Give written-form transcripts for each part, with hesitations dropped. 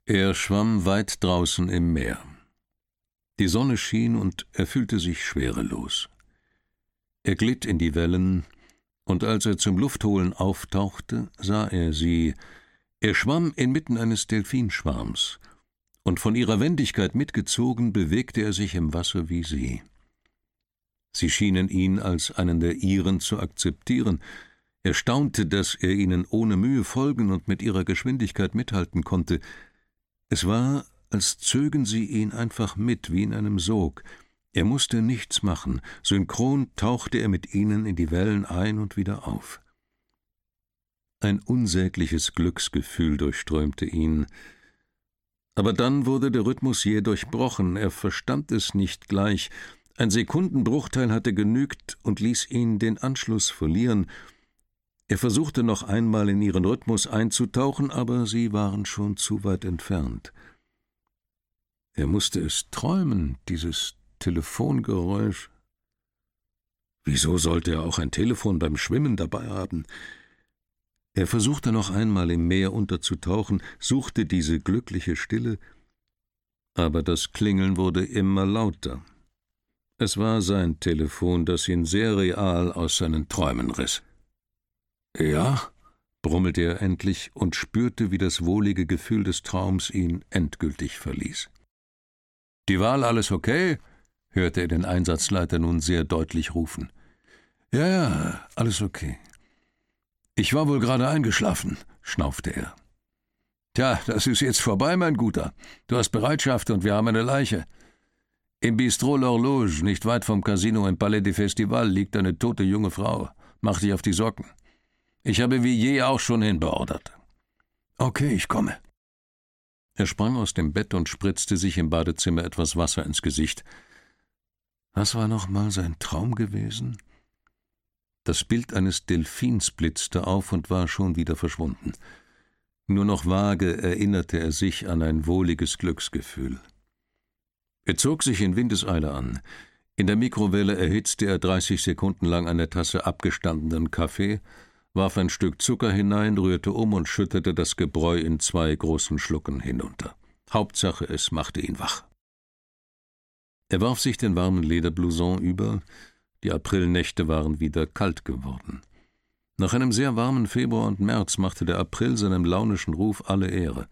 Er schwamm weit draußen im Meer. Die Sonne schien und er fühlte sich schwerelos. Er glitt in die Wellen, und als er zum Luftholen auftauchte, sah er sie. Er schwamm inmitten eines Delfinschwarms, und von ihrer Wendigkeit mitgezogen bewegte er sich im Wasser wie sie. Sie schienen ihn als einen der ihren zu akzeptieren. Er staunte, dass er ihnen ohne Mühe folgen und mit ihrer Geschwindigkeit mithalten konnte. Es war, als zögen sie ihn einfach mit, wie in einem Sog. Er musste nichts machen. Synchron tauchte er mit ihnen in die Wellen ein und wieder auf. Ein unsägliches Glücksgefühl durchströmte ihn. Aber dann wurde der Rhythmus jäh durchbrochen. Er verstand es nicht gleich. Ein Sekundenbruchteil hatte genügt und ließ ihn den Anschluss verlieren. Er versuchte noch einmal in ihren Rhythmus einzutauchen, aber sie waren schon zu weit entfernt. Er musste es träumen, dieses Telefongeräusch. Wieso sollte er auch ein Telefon beim Schwimmen dabei haben? Er versuchte noch einmal im Meer unterzutauchen, suchte diese glückliche Stille, aber das Klingeln wurde immer lauter. Es war sein Telefon, das ihn sehr real aus seinen Träumen riss. »Ja?« brummelte er endlich und spürte, wie das wohlige Gefühl des Traums ihn endgültig verließ. »Die Wahl alles okay?« hörte er den Einsatzleiter nun sehr deutlich rufen. »Ja, alles okay.« »Ich war wohl gerade eingeschlafen«, schnaufte er. »Tja, das ist jetzt vorbei, mein Guter. Du hast Bereitschaft und wir haben eine Leiche. Im Bistro L'Horloge, nicht weit vom Casino im Palais des Festivals, liegt eine tote junge Frau. Mach dich auf die Socken. Ich habe wie je auch schon hinbeordert.« »Okay, ich komme.« Er sprang aus dem Bett und spritzte sich im Badezimmer etwas Wasser ins Gesicht. Was war nochmal sein Traum gewesen? Das Bild eines Delfins blitzte auf und war schon wieder verschwunden. Nur noch vage erinnerte er sich an ein wohliges Glücksgefühl. Er zog sich in Windeseile an. In der Mikrowelle erhitzte er 30 Sekunden lang eine Tasse abgestandenen Kaffee, warf ein Stück Zucker hinein, rührte um und schüttete das Gebräu in 2 großen Schlucken hinunter. Hauptsache, es machte ihn wach. Er warf sich den warmen Lederblouson über. Die Aprilnächte waren wieder kalt geworden. Nach einem sehr warmen Februar und März machte der April seinem launischen Ruf alle Ehre.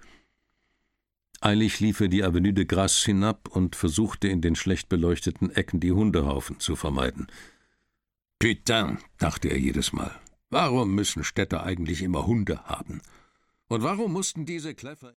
Eilig lief er die Avenue de Grasse hinab und versuchte in den schlecht beleuchteten Ecken die Hundehaufen zu vermeiden. »Putain«, dachte er jedes Mal, »warum müssen Städter eigentlich immer Hunde haben? Und warum mussten diese Kläffer